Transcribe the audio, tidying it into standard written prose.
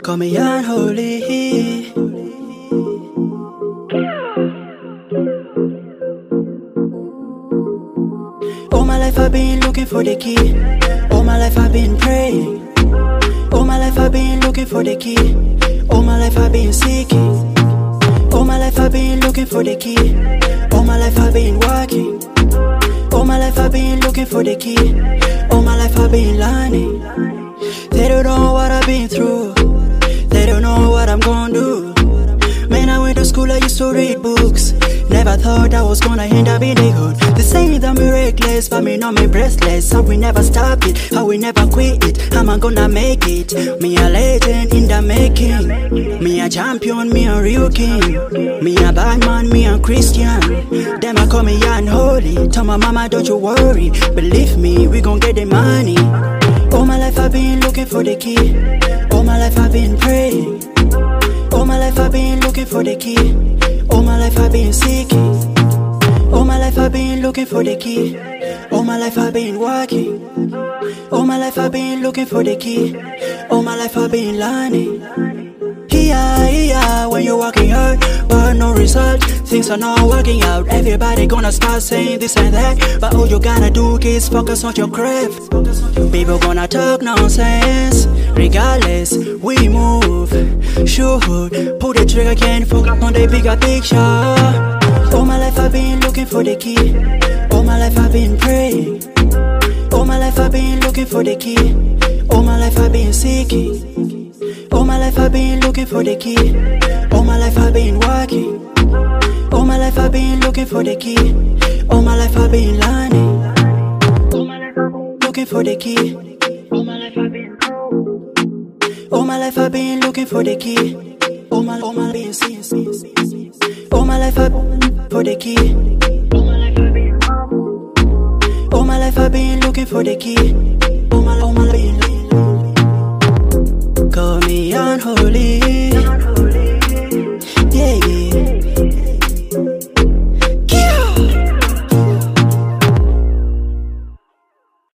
Call me unholy. All my life I've been looking for the key. All my life I've been praying. All my life I've been looking for the key. All my life I've been seeking. All my life I've been looking for the key. All my life I've been walking. All my life I've been looking for the key. All my life I've been learning. They don't know what I've been through. They don't know what I'm gonna do. Man, I went to school, I used to read books. Never thought I was gonna end up in the hood. They say that me reckless, but me know me breathless. How we never stop it, how we never quit it. How am gonna make it? Me a legend in the making. Me a champion, me a real king. Me a bad man, me a Christian. Them a call me unholy. Tell my mama, don't you worry. Believe me, we gon' get the money. All my life I've been looking for the key. All my life I've been praying. All my life I've been looking for the key. All my life I've been seeking. All my life I've been looking for the key. All my life I've been walking. All my life I've been looking for the key. All my life I've been learning. When you're walking hard, but no result. Things are not working out. Everybody gonna start saying this and that, but all you gotta do is focus on your craft. People gonna talk nonsense. Regardless, we move. Shoot, pull the trigger, can't focus on the bigger picture. All my life I've been looking for the key. All my life I've been praying. All my life I've been looking for the key. All my life I've been seeking. All my life I've been looking for the key. All my life I've been walking. All my life I've been looking for the key. All my life I've been learning. All my life I've been looking for the key. All my life I've been. All my life I've been looking for the key. All my been seeing. All my life I've been for the key. All my life I've been. All my life I've been looking for the key.